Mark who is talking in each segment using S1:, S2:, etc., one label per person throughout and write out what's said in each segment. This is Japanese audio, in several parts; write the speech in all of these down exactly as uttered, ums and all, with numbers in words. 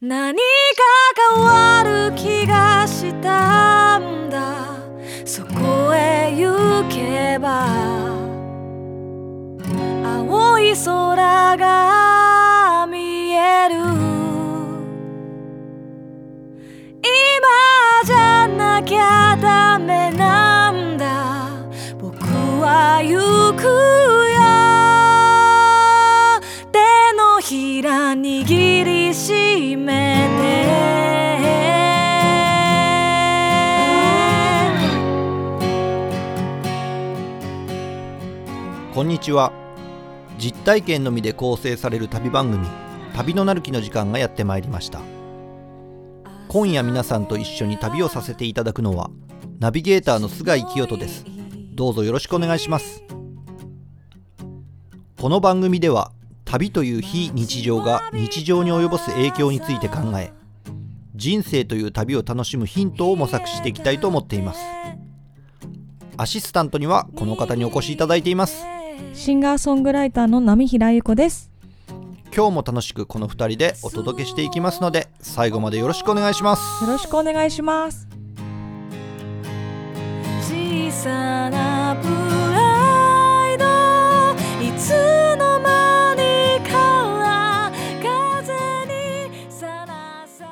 S1: 何か変わる気がしたんだ。そこへ行けば青い空が見える。今じゃなきゃダメなんだ。僕は行くよ。手のひら握りしめ
S2: て。こんにちは。実体験のみで構成される旅番組、旅のなる木の時間がやってまいりました。今夜皆さんと一緒に旅をさせていただくのはナビゲーターの菅井清人です。どうぞよろしくお願いします。この番組では旅という非日常が日常に及ぼす影響について考え、人生という旅を楽しむヒントを模索していきたいと思っています。アシスタントにはこの方にお越しいただいています。
S3: シンガーソングライターの波平由子です。
S2: 今日も楽しくこのふたりでお届けしていきますので、最後までよろしくお願いします。
S3: よろしくお願いします。
S1: 小さなプライド、いつの間にか風にさらさ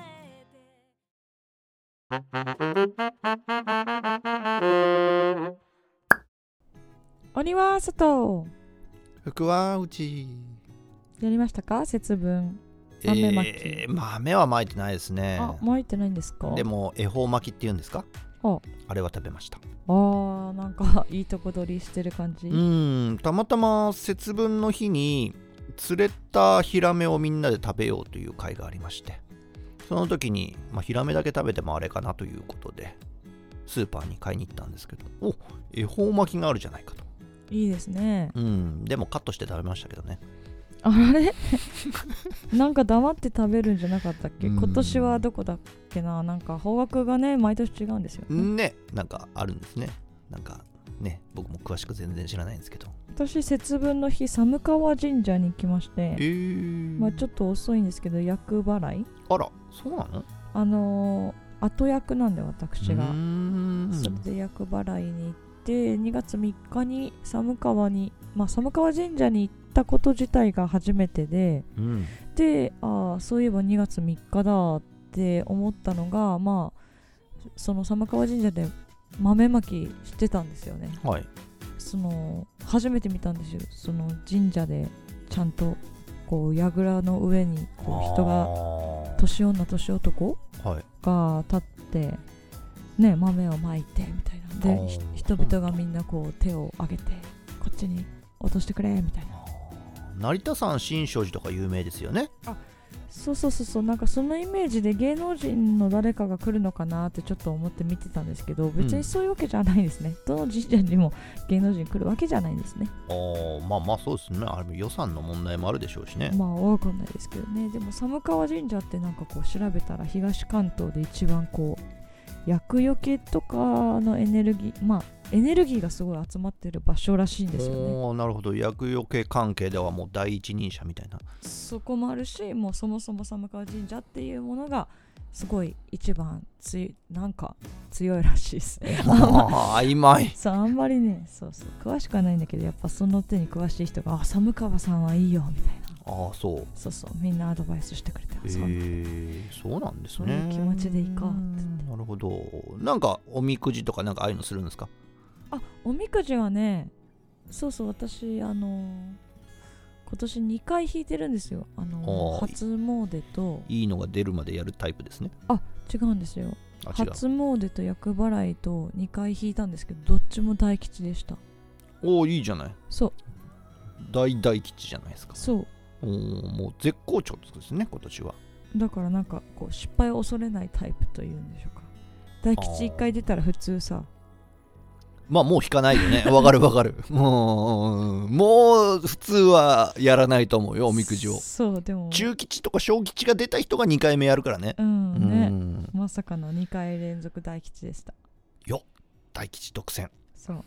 S3: れて。鬼は外、
S2: 福は内。
S3: やりましたか？節分、豆まき。
S2: えー、豆は巻いてないですね。
S3: あ、巻いてないんですか？
S2: でも恵方巻きっていうんですか？
S3: あ、
S2: あれは食べました。
S3: あー、なんかいいとこ取りしてる感じ。
S2: うーん、たまたま節分の日に釣れたヒラメをみんなで食べようという会がありまして、その時に、まあ、ヒラメだけ食べてもあれかなということでスーパーに買いに行ったんですけど、お、恵方巻きがあるじゃないかと。
S3: いいですね。
S2: うん、でもカットして食べましたけどね。
S3: あれなんか黙って食べるんじゃなかったっけ？今年はどこだっけな。なんか方角がね毎年違うんですよね。
S2: ね、なんかあるんですね。なんかね、僕も詳しく全然知らないんですけど、
S3: 私節分の日寒川神社に行きまして、
S2: えー、
S3: まあちょっと遅いんですけど厄払い。
S2: あら、そうなの？
S3: あのー、後役なんで私が。
S2: うーん、
S3: それで厄払いに行ってにがつみっかに寒川に、まあ寒川神社に行ったこと自体が初めてで、
S2: うん、
S3: で、ああそういえばにがつみっかだって思ったのが、まあその寒川神社で豆まきしてたんですよね。
S2: はい。
S3: その初めて見たんですよ。その神社でちゃんとこう櫓の上にこう人が年女年男が立ってね、豆をまいてみたいなで、人々がみんなこう手を挙げてこっちに落としてくれみたいな。
S2: 成田山新勝寺とか有名ですよね。
S3: あ、そうそうそうそう、なんかそのイメージで芸能人の誰かが来るのかなってちょっと思って見てたんですけど、別にそういうわけじゃないですね、うん、どの神社にも芸能人来るわけじゃないんですね。
S2: あー、まあまあそうですね。あれ予算の問題もあるでしょうしね。
S3: まあわかんないですけどね。でも寒川神社ってなんかこう調べたら東関東で一番こう厄除けとかのエネルギー、まあエネルギーがすごい集まってる場所らしいんですよね。
S2: おー、なるほど。厄除け関係ではもう第一人者みたいな。
S3: そこもあるし、もうそもそも寒川神社っていうものがすごい一番ついなんか強いらしいです
S2: ああ、曖昧。
S3: そう、あんまりね、そうそう詳しくはないんだけど、やっぱその手に詳しい人が、あ、寒川さんはいいよみたいな。
S2: ああ、そう
S3: そうそう、みんなアドバイスしてくれてます。
S2: へえー、そうなんですね。
S3: そういう気持ちで行こうって言って。
S2: なるほど。なんかおみくじとかなんかああいうのするんですか？
S3: あ、おみくじはね、そうそう、私あのー、今年にかい引いてるんですよ。あのー、初詣と
S2: いいのが出るまでやるタイプですね。
S3: あ、違うんですよ。
S2: あ、
S3: 初詣と厄払いとにかい引いたんですけど、どっちも大吉でした。
S2: おお、いいじゃない。
S3: そう、
S2: 大大吉じゃないですか。
S3: そう、
S2: おもう絶好調ですね今年は。
S3: だからなんかこう失敗を恐れないタイプというんでしょうか。大吉いっかい出たら普通さ、
S2: まあもう引かないよね。わかるわかる。もうもう普通はやらないと思うよ、おみくじを。
S3: そう、でも
S2: 中吉とか小吉が出た人がにかいめやるからね。
S3: うんね、
S2: うん、
S3: まさかのにかい連続大吉でした。
S2: よ、大吉独占。
S3: そう、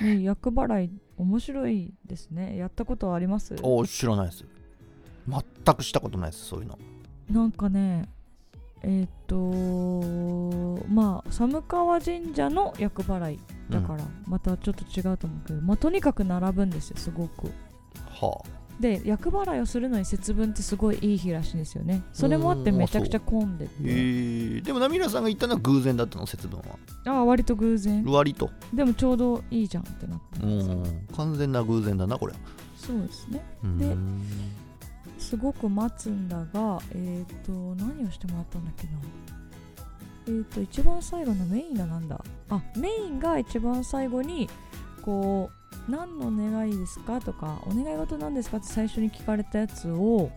S3: ね、厄払い面白いですね。やったことはあります？
S2: お、知らないです。全くしたことないです、そういうの。
S3: なんかねえっ、ー、とまあ寒川神社の厄払いだから、うん、またちょっと違うと思うけど、まあ、とにかく並ぶんですよすごく。
S2: はあ、
S3: で厄払いをするのに節分ってすごいいい日らしいんですよね。それもあってめちゃくちゃ混んでて、
S2: えー、でもナミラさんが言ったのは偶然だったの節分は。
S3: ああ割と偶然。
S2: 割と
S3: でもちょうどいいじゃんってなってます。
S2: うん完全な偶然だなこれ。
S3: そうですね。ですごく待つんだがえっ、ー、と何をしてもらったんだっけな。えーと一番最後のメインがなんだ。あメインが一番最後にこう何の願いですかとかお願い事なんですかって最初に聞かれたやつを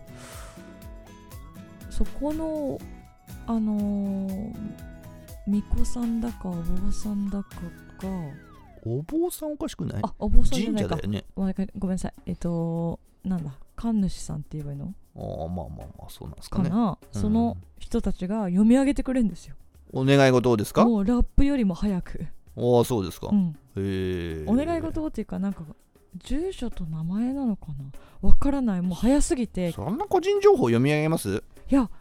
S3: そこのあのー、巫女さんだかお坊さんだかが
S2: お坊さんおかしくない？
S3: あお坊さんじゃないか
S2: 神社だよね。
S3: ごめんなさいえっ、ー、となんだ神主さんって言えばいいの？
S2: ああまあまあまあそうなんですかね。
S3: かな、うん、その人たちが読み上げてくれるんですよ。
S2: お願い事をですか？
S3: もうラップよりも早く。
S2: ああそうですか、
S3: うん、
S2: へえ。
S3: お願い事っていうかなんか住所と名前なのかなわからない。もう早すぎて
S2: そんな個人情報読み上げます？
S3: いや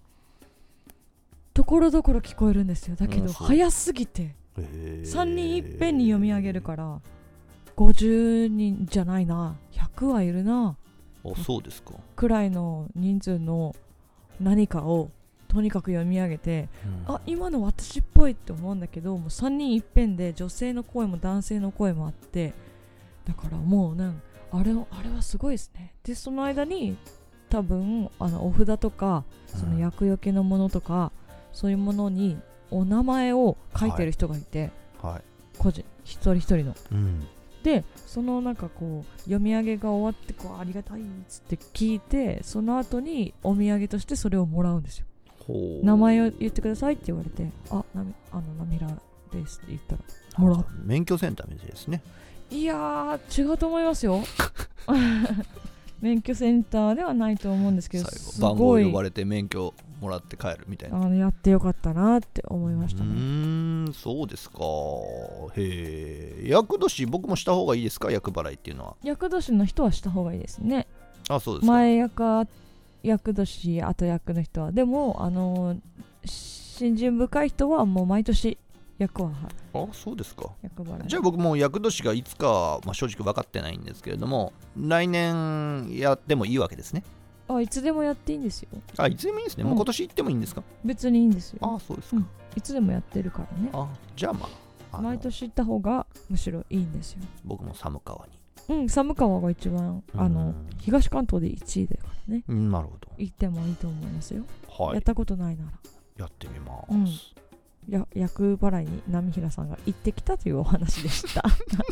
S3: ところどころ聞こえるんですよ。だけど、うん、早すぎてさんにんいっぺんに読み上げるからごじゅうにんじゃないなひゃくはいるな
S2: あそうですか
S3: くらいの人数の何かをとにかく読み上げて、うん、あ今の私っぽいって思うんだけどもうさんにんいっぺんで女性の声も男性の声もあってだからもうなんあれあれはすごいですね。でその間に多分あのお札とかその厄除けのものとか、うん、そういうものにお名前を書いてる人がいて、
S2: はいはい、
S3: 個人一人一人の、
S2: うん、
S3: でそのなんかこう読み上げが終わってこうありがたいっつって聞いてその後にお土産としてそれをもらうんですよ。名前を言ってくださいって言われてあなあのナミラですって言ったらもらう。
S2: 免許センターみたいですね。
S3: いやー違うと思いますよ免許センターではないと思うんですけど
S2: 最後番号呼ばれて免許もらって帰るみたいな。
S3: あのやってよかったなって思いましたね。
S2: うーんそうですか。へえ。厄年僕もした方がいいですか？厄払いっていうのは。
S3: 厄年の人はした方がいいですね。
S2: あそうですか。
S3: 前厄厄年後厄の人はでもあの信心深い人はもう毎年厄は
S2: あそうですか。
S3: 厄払い。
S2: じゃあ僕も厄年がいつか、まあ、正直分かってないんですけれども来年やってもいいわけですね。
S3: あいつでもやっていいんですよ。
S2: あいつでもいいんですね、うん、もう今年行ってもいいんですか？
S3: 別にいいんですよ。
S2: あそうですか、うん、
S3: いつでもやってるからね。
S2: あじゃあまあ
S3: 毎年行った方がむしろいいんですよ。
S2: 僕も寒川に
S3: うん寒川が一番あの東関東でいちいだからね、
S2: うん、なるほど
S3: 行ってもいいと思いますよ、
S2: はい、
S3: やったことないなら
S2: やってみます、
S3: うん、や厄払いに波平さんが行ってきたというお話でした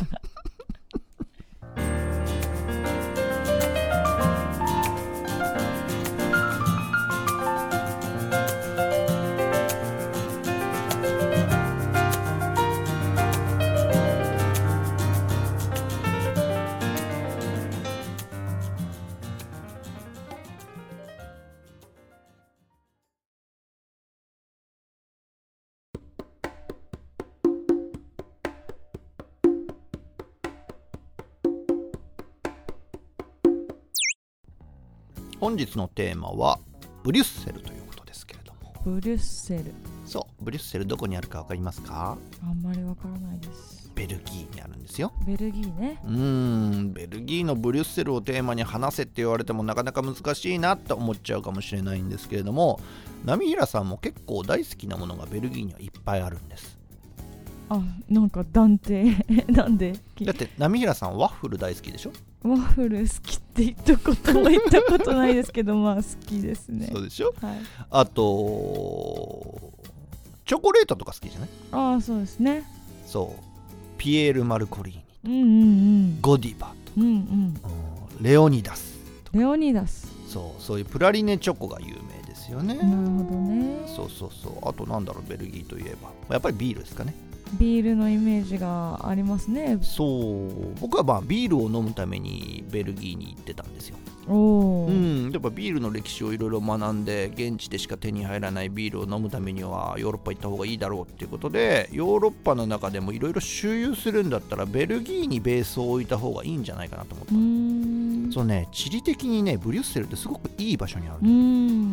S2: 本日のテーマはブリュッセルということですけれども。
S3: ブリュッセル。
S2: そうブリュッセルどこにあるか分かりますか？
S3: あんまり分からないです。
S2: ベルギーにあるんですよ。
S3: ベルギーね。
S2: うーんベルギーのブリュッセルをテーマに話せって言われてもなかなか難しいなって思っちゃうかもしれないんですけれども波平さんも結構大好きなものがベルギーにはいっぱいあるんです。
S3: あなんか断定なんで
S2: だって波平さんワッフル大好きでしょ？
S3: ワッフル好きって言ったことも言ったことないですけどまあ好きですね。
S2: そうでしょ、
S3: はい、
S2: あとチョコレートとか好きじゃない？
S3: ああそうですね。
S2: そうピエール・マルコリーニ、
S3: うんうんうん、
S2: ゴディバと、
S3: うんうん、
S2: レオニダスとか
S3: レオニダス
S2: そうそういうプラリネチョコが有名ですよね。
S3: なるほどね。
S2: そうそうそうあとなんだろうベルギーといえばやっぱりビールですかね。
S3: ビールのイメージがありますね。
S2: そう僕はまあビールを飲むためにベルギーに行ってたんですよ。
S3: おー、
S2: うん、やっぱビールの歴史をいろいろ学んで現地でしか手に入らないビールを飲むためにはヨーロッパ行った方がいいだろうっていうことでヨーロッパの中でもいろいろ周遊するんだったらベルギーにベースを置いた方がいいんじゃないかなと思った。うーんそうね地理的にねブリュッセルってすごくいい場所にある。
S3: うーん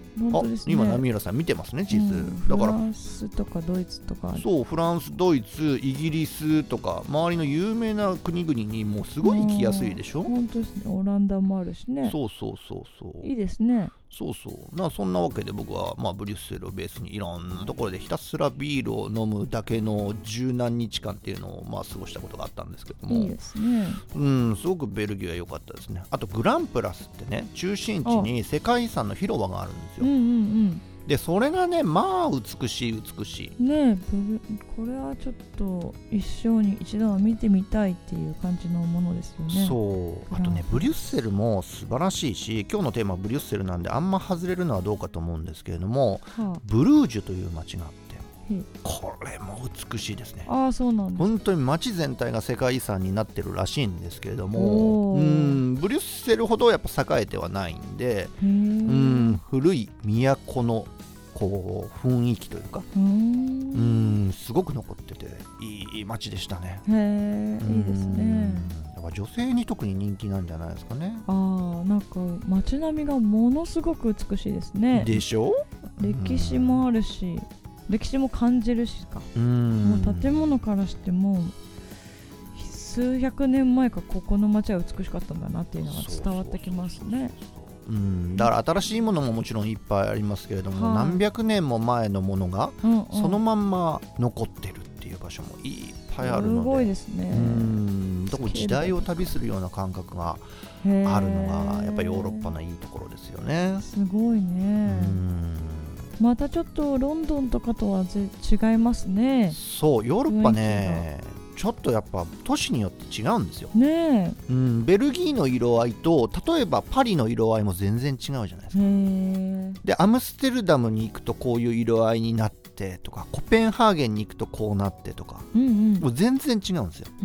S3: 本当ですね。
S2: 今波浦さん見てますね地図、うん、だから
S3: フランスとかドイツとか、
S2: そうフランスドイツイギリスとか周りの有名な国々にもうすごい行きやすいでしょ。
S3: 本当ですね。オランダもあるしね。
S2: そうそうそうそう
S3: いいですね。
S2: そうそうなそんなわけで僕は、まあ、ブリュッセルをベースにいろんなところでひたすらビールを飲むだけの十何日間っていうのを、まあ、過ごしたことがあったんですけども、
S3: いいですね。
S2: うんすごくベルギーは良かったですね。あとグランプラスってね中心地に世界遺産の広場があるんですよ。
S3: うんうんうん
S2: でそれがねまあ美しい美しい
S3: ねえ、これはちょっと一生に一度は見てみたいっていう感じのものですよね。
S2: そうあとねブリュッセルも素晴らしいし、今日のテーマはブリュッセルなんであんま外れるのはどうかと思うんですけれども、はあ、ブルージュという街があってこれも美しいですね。
S3: ああそうなんです。
S2: 本当に街全体が世界遺産になってるらしいんですけれども、うんブリュッセルほどやっぱ栄えてはないんで、うん古い都のこう雰囲気というかうーんすごく残ってていい街でしたね。
S3: へーいいですね。
S2: だから女性に特に人気なんじゃないですかね。
S3: あーなんか街並みがものすごく美しいですね。
S2: でしょ。
S3: 歴史もあるし歴史も感じるしかうんもう建物からしても数百年前かここの街は美しかったんだなっていうのが伝わってきますね。
S2: うん、だから新しいものももちろんいっぱいありますけれども、はい、何百年も前のものがそのまんま残ってるっていう場所もいっぱいあるので、す
S3: ごいですね。
S2: うんだから時代を旅するような感覚があるのがやっぱりヨーロッパのいいところですよね。
S3: すごいね。うんまたちょっとロンドンとかとはぜ違いますね。
S2: そうヨーロッパねちょっとやっぱ都市によって違うんですよ、
S3: ね
S2: うん、ベルギーの色合いと例えばパリの色合いも全然違うじゃないですか。へでアムステルダムに行くとこういう色合いになってとかコペンハーゲンに行くとこうなってとか、うんうん、もう全然違うんですよ。うん、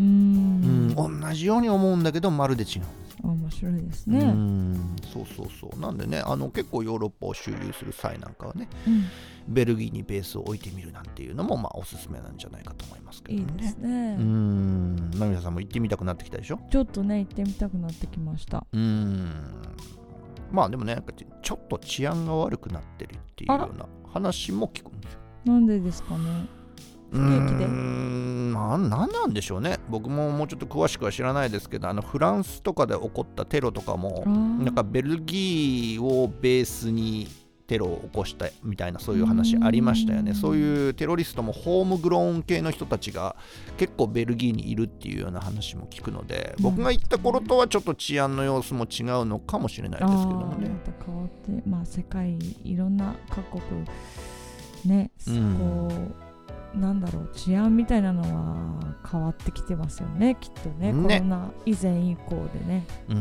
S2: うん、同じように思うんだけどまるで違うんです。
S3: 面白いですね。
S2: うんそうそうそうなんでねあの結構ヨーロッパを周遊する際なんかはね、うんベルギーにベースを置いてみるなんていうのもまあおすすめなんじゃないかと思いますけどね。
S3: いいですね。
S2: うーんナミさんも行ってみたくなってきたでしょ。
S3: ちょっとね行ってみたくなってきました。
S2: うーんまあでもねちょっと治安が悪くなってるっていうような話も聞くんですよ。
S3: なんでですかね。不景気でうー
S2: んまあ何なんでしょうね。僕ももうちょっと詳しくは知らないですけどあのフランスとかで起こったテロとかもなんかベルギーをベースにテロを起こしたみたいなそういう話ありましたよね。そういうテロリストもホームグローン系の人たちが結構ベルギーにいるっていうような話も聞くので、僕が行った頃とはちょっと治安の様子も違うのかもしれないですけどもね。
S3: また変わってまあ世界いろんな各国ね、うん、こうなんだろう治安みたいなのは変わってきてますよねきっと ね, ねコロナ以前以降でね。うん、うん、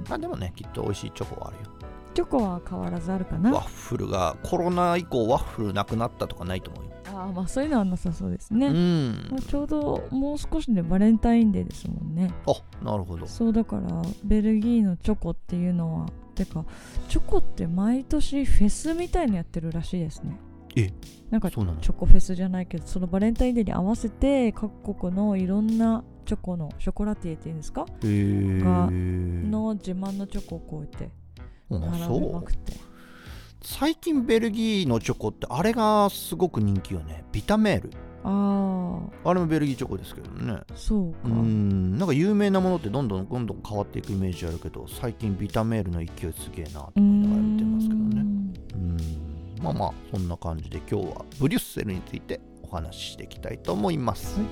S2: あでもねきっと美味しいチョコはあるよ。
S3: チョコは変わらずあるかな。
S2: ワッフルがコロナ以降ワッフルなくなったとかないと思うよ。
S3: ああまあそういうのはなさそうですね。うん、まあ、ちょうどもう少しでバレンタインデーですもんね。
S2: あなるほど。
S3: そうだからベルギーのチョコっていうのはてかチョコって毎年フェスみたいのやってるらしいですね。
S2: え
S3: なんかチョコフェスじゃないけどそのバレンタインデーに合わせて各国のいろんなチョコのショコラティエっていうんですか、えー、がの自慢のチョコをこうやって並べまくって。
S2: 最近ベルギーのチョコってあれがすごく人気よね。ビタメール。ああれもベルギーチョコですけどね。
S3: そうか。
S2: うんなんか有名なものってどんどんどんどん変わっていくイメージあるけど最近ビタメールの勢いすげえなと思いながら見てますけどね。うんまあまあそんな感じで今日はブリュッセルについてお話ししていきたいと思います。はい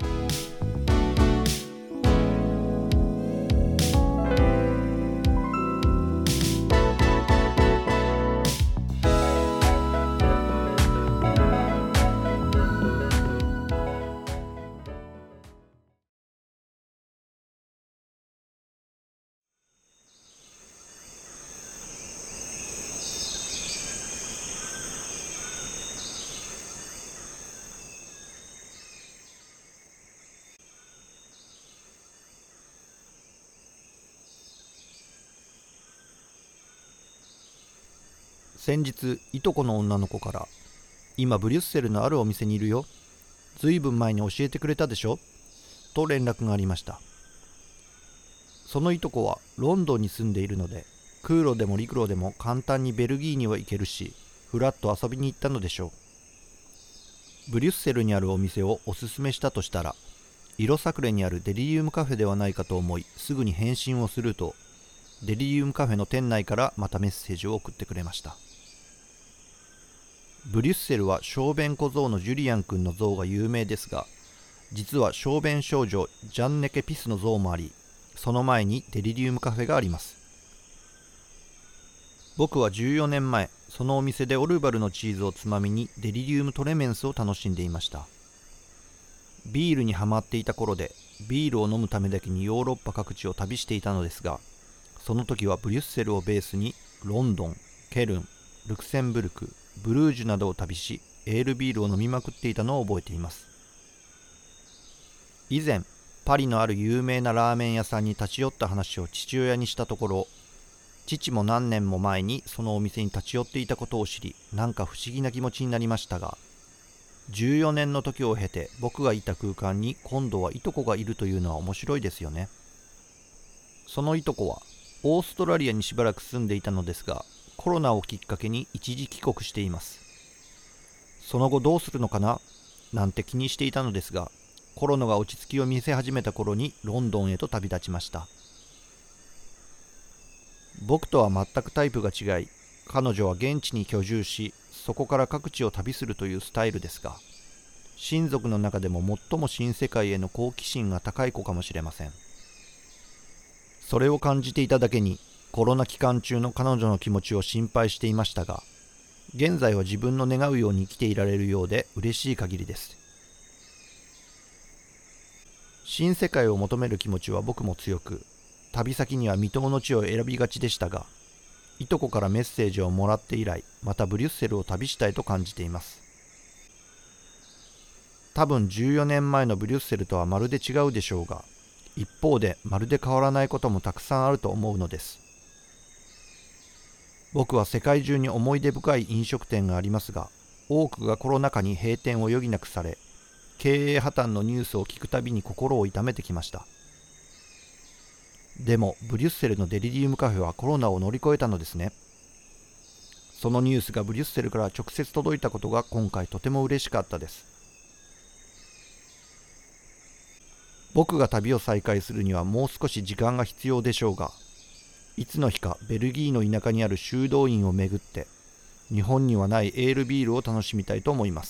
S2: 先日いとこの女の子から今ブリュッセルのあるお店にいるよ、ずいぶん前に教えてくれたでしょと連絡がありました。そのいとこはロンドンに住んでいるので空路でも陸路でも簡単にベルギーには行けるしふらっと遊びに行ったのでしょう。ブリュッセルにあるお店をおすすめしたとしたら、イロサクレにあるデリリウムカフェではないかと思い、すぐに返信をすると、デリリウムカフェの店内からまたメッセージを送ってくれました。ブリュッセルは小便小僧のジュリアン君の像が有名ですが、実は小便少女ジャンネケ・ピスの像もあり、その前にデリリウムカフェがあります。僕はじゅうよねんまえ、そのお店でオルバルのチーズをつまみにデリリウムトレメンスを楽しんでいました。ビールにはまっていた頃で、ビールを飲むためだけにヨーロッパ各地を旅していたのですが、その時はブリュッセルをベースにロンドン、ケルン、ルクセンブルク、ブルージュなどを旅し、エールビールを飲みまくっていたのを覚えています。以前、パリのある有名なラーメン屋さんに立ち寄った話を父親にしたところ、父も何年も前にそのお店に立ち寄っていたことを知り、なんか不思議な気持ちになりましたが、じゅうよねんの時を経て僕がいた空間に今度はいとこがいるというのは面白いですよね。そのいとこはオーストラリアにしばらく住んでいたのですが、コロナをきっかけに一時帰国しています。その後どうするのかななんて気にしていたのですが、コロナが落ち着きを見せ始めた頃にロンドンへと旅立ちました。僕とは全くタイプが違い、彼女は現地に居住し、そこから各地を旅するというスタイルですが、親族の中でも最も新世界への好奇心が高い子かもしれません。それを感じていただけに、コロナ期間中の彼女の気持ちを心配していましたが、現在は自分の願うように生きていられるようで嬉しい限りです。新世界を求める気持ちは僕も強く、旅先には未踏の地を選びがちでしたが、いとこからメッセージをもらって以来、またブリュッセルを旅したいと感じています。多分じゅうよねんまえのブリュッセルとはまるで違うでしょうが、一方でまるで変わらないこともたくさんあると思うのです。僕は世界中に思い出深い飲食店がありますが、多くがコロナ禍に閉店を余儀なくされ、経営破綻のニュースを聞くたびに心を痛めてきました。でもブリュッセルのデリリウムカフェはコロナを乗り越えたのですね。そのニュースがブリュッセルから直接届いたことが今回とても嬉しかったです。僕が旅を再開するにはもう少し時間が必要でしょうが、いつの日かベルギーの田舎にある修道院を巡って日本にはないエールビールを楽しみたいと思います。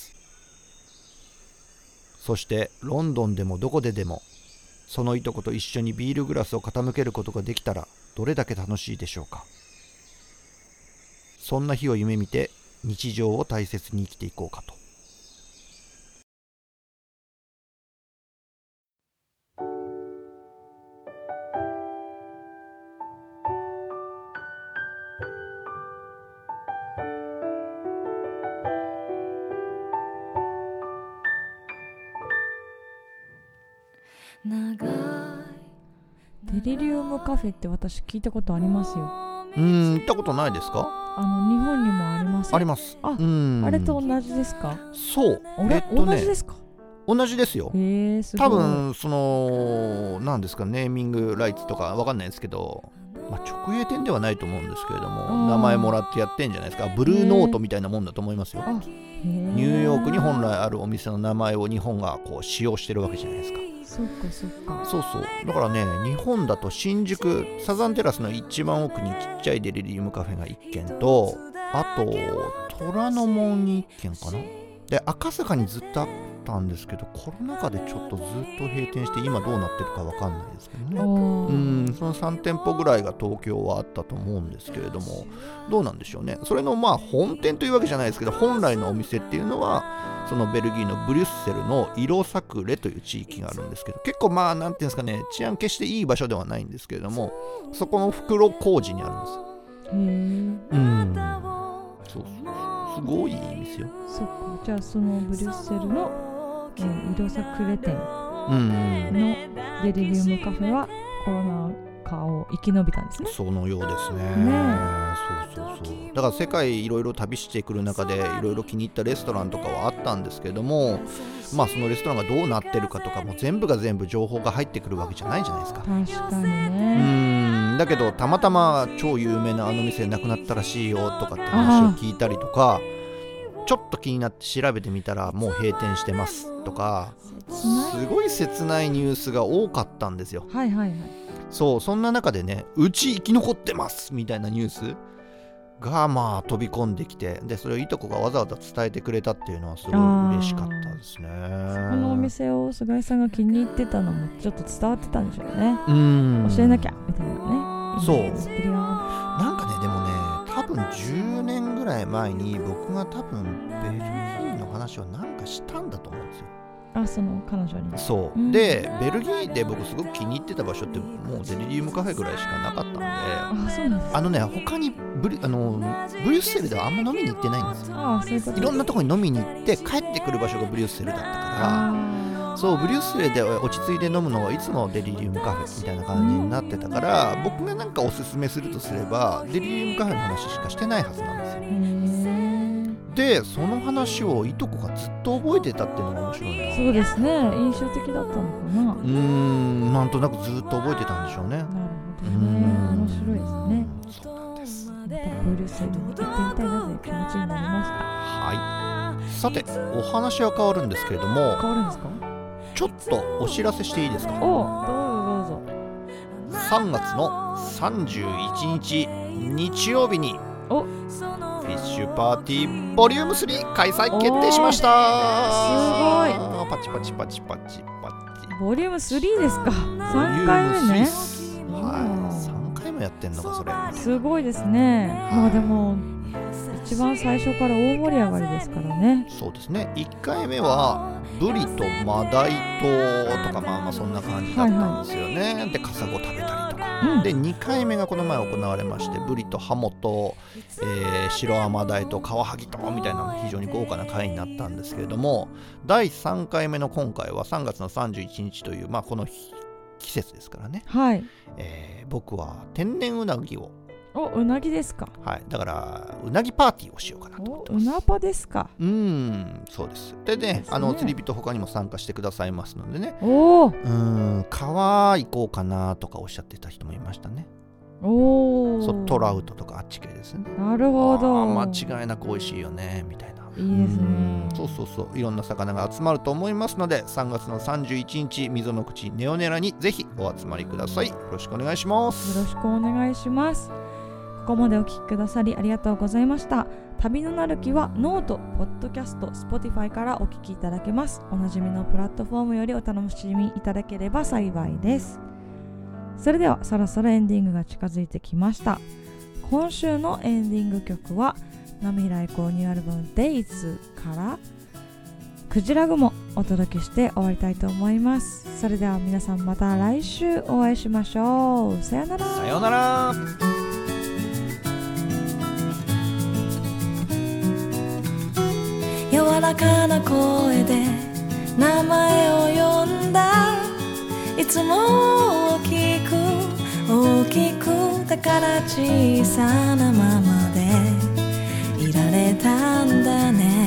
S2: そしてロンドンでもどこででもそのいとこと一緒にビールグラスを傾けることができたらどれだけ楽しいでしょうか。そんな日を夢見て日常を大切に生きていこうかと。
S3: デリリウムカフェって私聞いたことありますよ。
S2: うーん、行ったことないですか？
S3: あの日本にもあります。
S2: あります。
S3: あ、
S2: うん、
S3: あれと同じですか？
S2: そう。
S3: あれ、
S2: えっとね、
S3: 同じですか？
S2: 同じですよ。
S3: へー、すごい。
S2: 多分その何ですか、ネーミングライツとかわかんないですけど、まあ、直営店ではないと思うんですけれども、名前もらってやってんじゃないですか。ブルーノートみたいなもんだと思いますよ。ニューヨークに本来あるお店の名前を日本がこう使用してるわけじゃないですか。
S3: そっかそっか。
S2: そうそう。だからね、日本だと新宿サザンテラスの一番奥にちっちゃいデリリウムカフェがいっけんと、あと虎ノ門にいっけんかな。で、赤坂にずっとあったんですけど、コロナ禍でちょっとずっと閉店して今どうなってるかわかんないですけどね。うん、そのさんてんぽぐらいが東京はあったと思うんですけれども、どうなんでしょうね。それのまあ本店というわけじゃないですけど、本来のお店っていうのはそのベルギーのブリュッセルのイロサクレという地域があるんですけど、結構まあなんていうんですかね、治安決していい場所ではないんですけれども、そこの袋小路にあるんです。
S3: へー。
S2: うん、そうそう、すごいいい店よ。
S3: そっか。じゃあそのブリュッセルの、えー、イロサクレ店のデリリウムカフェはコロナ禍を生き延びたんですね。
S2: そのようですね。
S3: ね、
S2: そうそうそう。だから世界いろいろ旅してくる中でいろいろ気に入ったレストランとかはあったんですけども、まあそのレストランがどうなってるかとかも全部が全部情報が入ってくるわけじゃないじゃないですか。
S3: 確かにね。
S2: うーん、だけどたまたま超有名なあの店なくなったらしいよとかって話を聞いたりとか、 ちょっと気になって調べてみたらもう閉店してますとか、すごい切ないニュースが多かったんですよ。
S3: はいはいはい。
S2: そう、そんな中でね、うち生き残ってますみたいなニュースがまあ飛び込んできて、でそれをいとこがわざわざ伝えてくれたっていうのはすごい嬉しかったですね。
S3: そこのお店を菅井さんが気に入ってたのもちょっと伝わってたんでしょうね。
S2: うん、
S3: 教えなきゃみたいなね。
S2: そうなんかね、でもね、多分じゅうねんぐらい前に僕が多分ベルギーの話をなんかしたんだと思うんですよ。
S3: あ、その彼女に。
S2: そう、うん、でベルギーで僕すごく気に入ってた場所ってもうデリリウムカフェぐらいしかなかったんで、
S3: あ、そうなんです。
S2: あのね、他にブリあのブリュッセルではあんま飲みに行ってないんですよ。
S3: ああ、そういうこと。
S2: いろんなとこに飲みに行って帰ってくる場所がブリュッセルだったから、そう、ブリュッセルで落ち着いて飲むのはいつもデリリウムカフェみたいな感じになってたから、うん、僕がなんかおすすめするとすればデリリウムカフェの話しかしてないはずなんですよ。でその話をいとこがずっと覚えてたっていうのが面白いな。
S3: そうですね、印象的だったのかな。
S2: うーん、なんとなくずっと覚えてたんでしょうね。なる
S3: ほどね、面白いですね。
S2: そうなんです。
S3: またブリュッセルに行ってみたいなという気持ちになりました。
S2: はい。さて、お話は変わるんですけれども、
S3: 変わるんですか？
S2: ちょっとお知らせしていいですか？
S3: お、どうぞど
S2: うぞ。さんがつのさんじゅういちにち日曜日に
S3: お
S2: フィッシュパーティーボリュームスリー開催決定しました。
S3: すごい。
S2: パチパチパチパチパチ。
S3: ボリュームスリーですか。さんかいめね。
S2: はい、さんかいもやってんのかそれ。
S3: すごいですね。まあでも一番最初から大盛り上がりですからね。
S2: そうですね。いっかいめはブリとマダイととかまあまあそんな感じだったんですよね。はいはい、でカサゴ食べたりとか。うん、でにかいめがこの前行われまして、ブリとハモと、えー、白アマダイとカワハギとみたいな非常に豪華な会になったんですけれども、だいさんかいめの今回はさんがつのさんじゅういちにちという、まあ、この季節ですからね、
S3: はい、
S2: えー、僕は天然うなぎを、
S3: お、うなぎですか。
S2: はい、だからうなぎパーティーをしようかなと思ってます。
S3: うなぱですか。
S2: うーん、そうです。でね、あの釣り人他にも参加してくださいますのでね、
S3: おー、
S2: うーん、川行こうかなとかおっしゃってた人もいましたね。
S3: おー、
S2: そう、トラウトとかあっち系ですね。
S3: なるほど。
S2: 間違いなく美味しいよねみたいな。
S3: いいですね。
S2: そうそうそう、いろんな魚が集まると思いますので、さんがつのさんじゅういちにち溝の口ネオネラにぜひお集まりください。よろしくお願いします。
S3: よろしくお願いします。ここまでお聞きくださりありがとうございました。旅のなるきはノート、ポッドキャスト、Spotify からお聞きいただけます。おなじみのプラットフォームよりお楽しみいただければ幸いです。それではそろそろエンディングが近づいてきました。今週のエンディング曲は波平以降ニューアルバム Days からクジラグモお届けして終わりたいと思います。それでは皆さんまた来週お会いしましょう。さよなら。
S2: さよなら。
S1: 柔らかな声で名前を呼んだ。いつも大きく大きくだから小さなままでいられたんだね。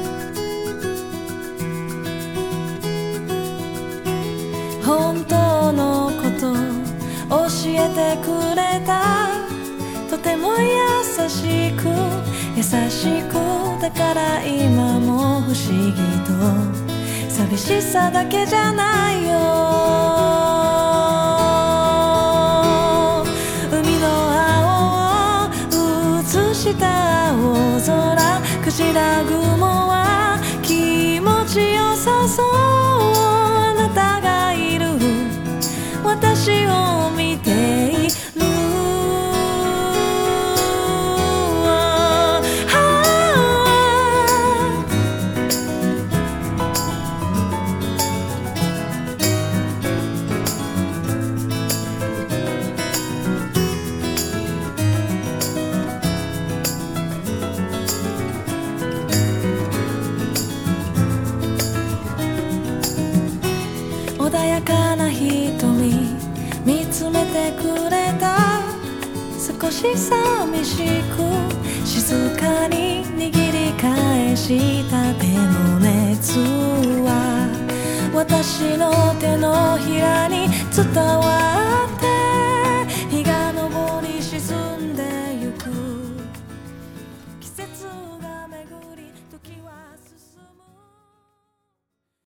S1: 本当のこと教えてくれた。とても優しく優しくだから今も不思議と寂しさだけじゃないよ。海の青を映した青空、クジラ雲は気持ちよさそう。あなたがいる私を見ている。穏やかな瞳見つめてくれた。少し寂しく静かに握り返した手の熱は私の手のひらに伝わる。